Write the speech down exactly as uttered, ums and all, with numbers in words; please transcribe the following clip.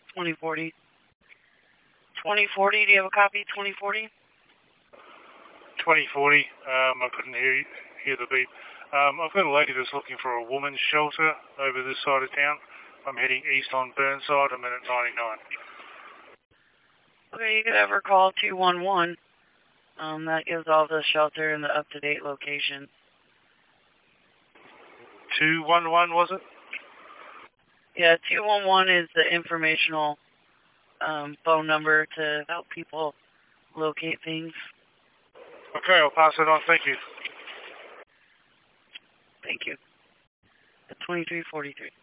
twenty forty. twenty forty, do you have a copy? twenty forty? twenty forty, um, I couldn't hear, hear the beep. Um, I've got a lady that's looking for a woman's shelter over this side of town. I'm heading east on Burnside. I'm in at ninety-nine. Okay, you could have her call two one one. Um, that gives all the shelter and the up-to-date location. two one one, was it? Yeah, two one one is the informational um, phone number to help people locate things. Okay, I'll pass it on. Thank you. Thank you. At twenty-three forty-three.